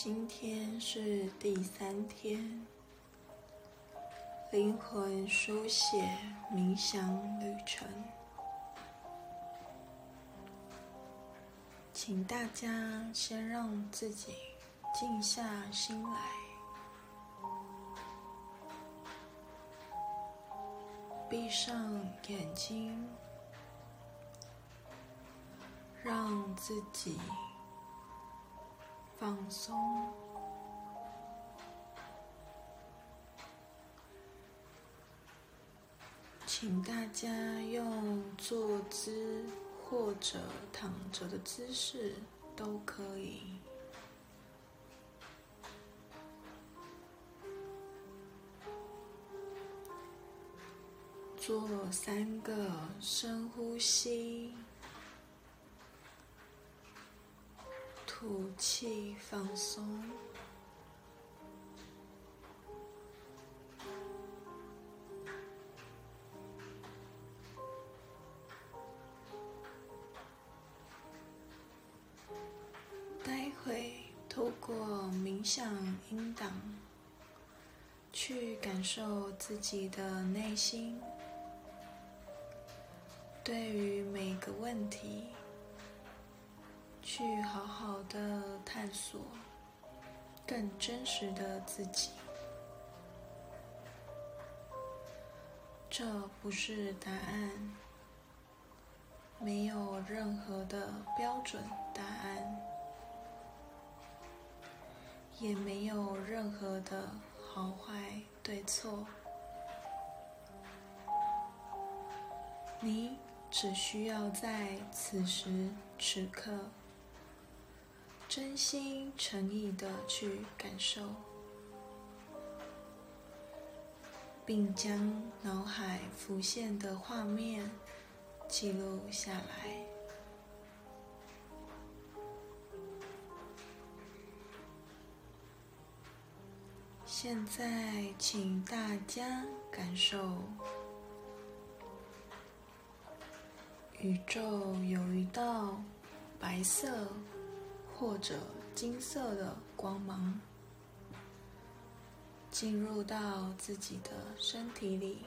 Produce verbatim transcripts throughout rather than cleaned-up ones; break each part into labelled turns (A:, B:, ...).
A: 今天是第三天，灵魂书写冥想旅程。请大家先让自己静下心来，闭上眼睛，让自己放松。请大家用坐姿或者躺着的姿势都可以。做三个深呼吸，吐气放松。待会透过冥想音档，去感受自己的内心，对于每个问题，去好好的探索更真实的自己。这不是答案，没有任何的标准答案，也没有任何的好坏对错。你只需要在此时此刻真心诚意地去感受，并将脑海浮现的画面记录下来。现在请大家感受宇宙有一道白色或者金色的光芒进入到自己的身体里，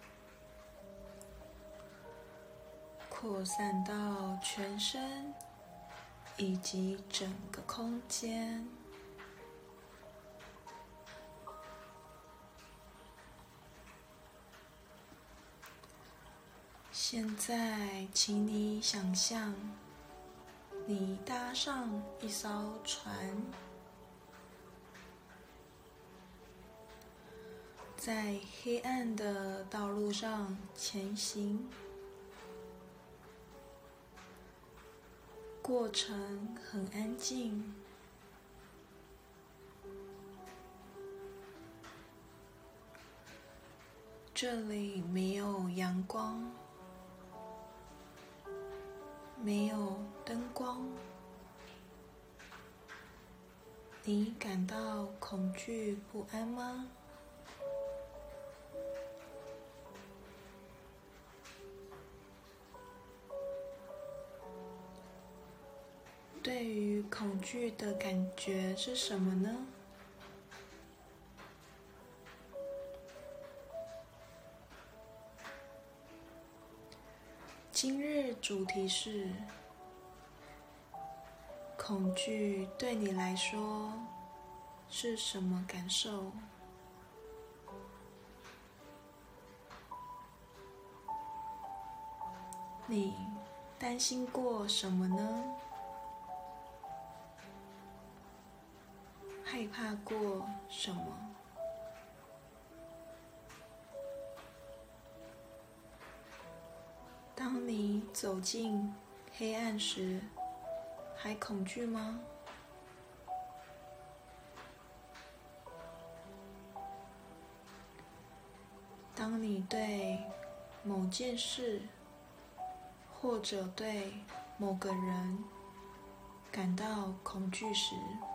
A: 扩散到全身以及整个空间。现在请你想象你搭上一艘船，在黑暗的道路上前行，过程很安静，这里没有阳光，没有灯光。你感到恐惧不安吗？对于恐惧的感觉是什么呢？今日主题是恐惧对你来说是什么感受？你担心过什么呢？害怕过什么？当你走进黑暗时，还恐惧吗？当你对某件事或者对某个人感到恐惧时，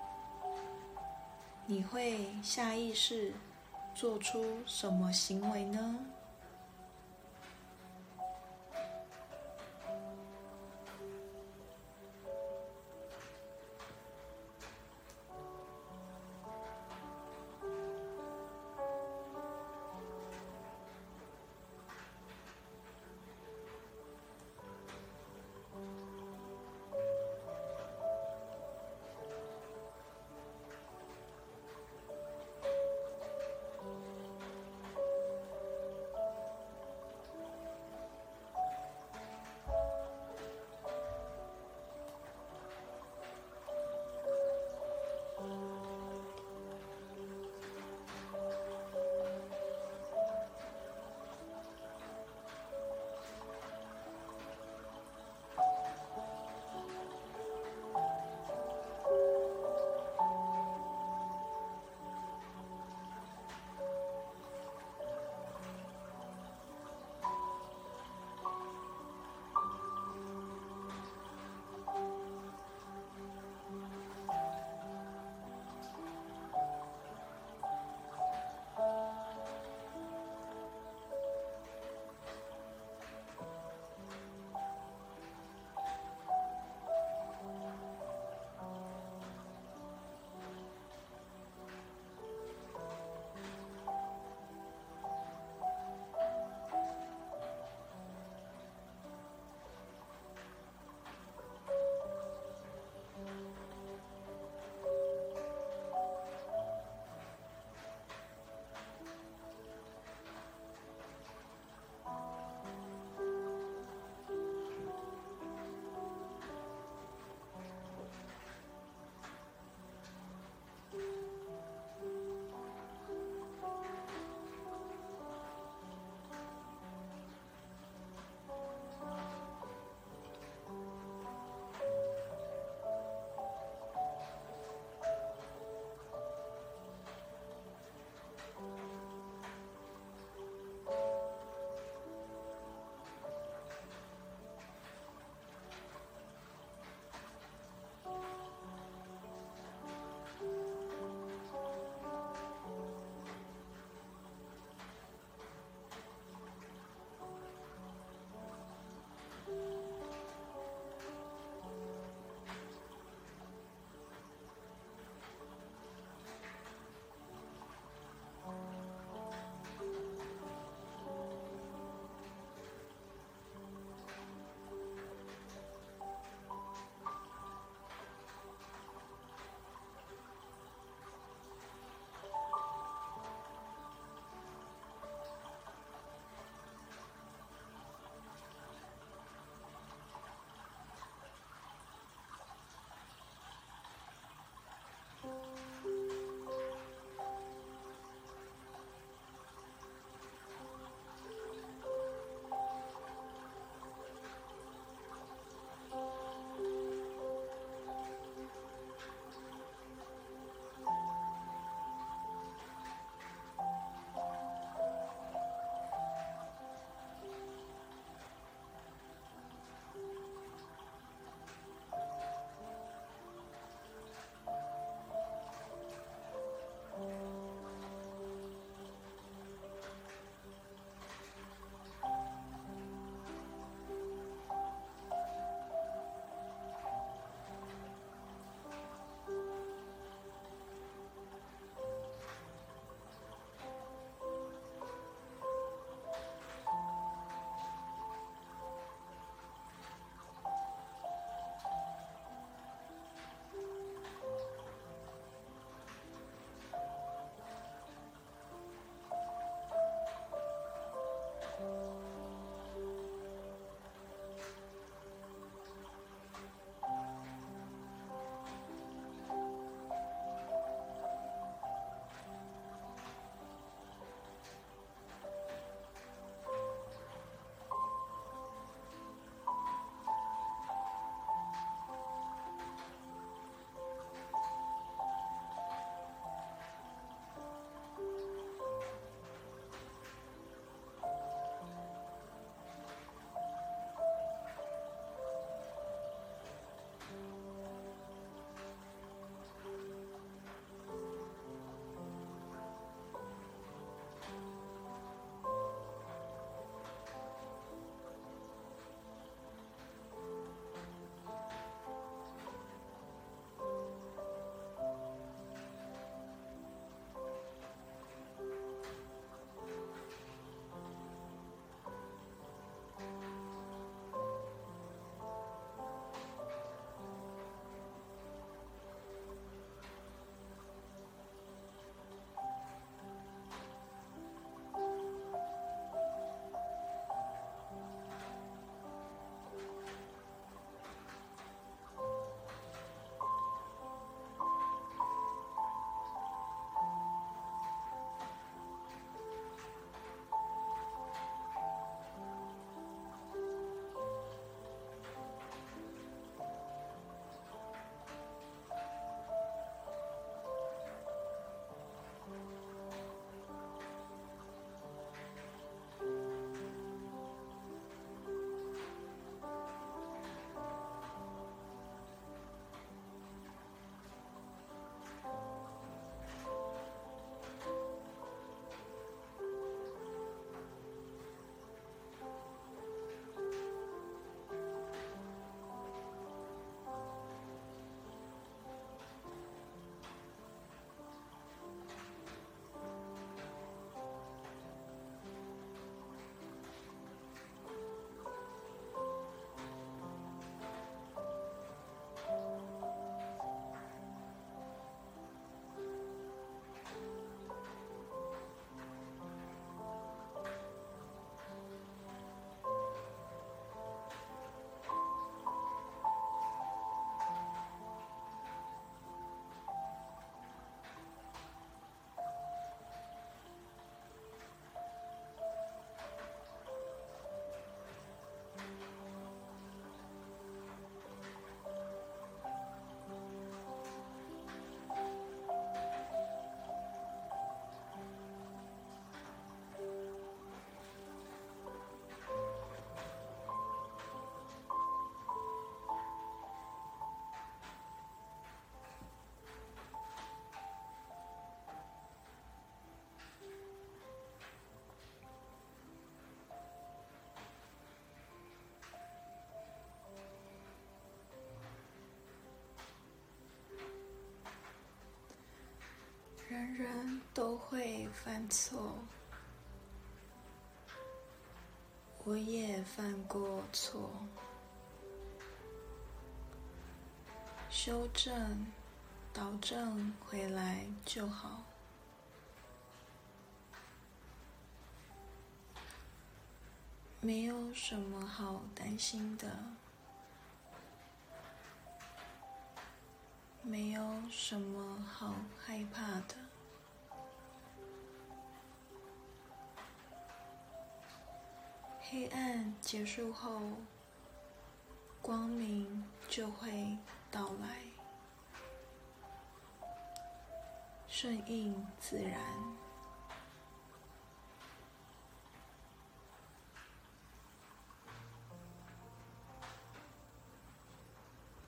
A: 你会下意识做出什么行为呢？ 人都会犯错，我也犯过错，修正、导正回来就好。没有什么好担心的，没有什么好害怕的。黑暗结束后，光明就会到来，顺应自然。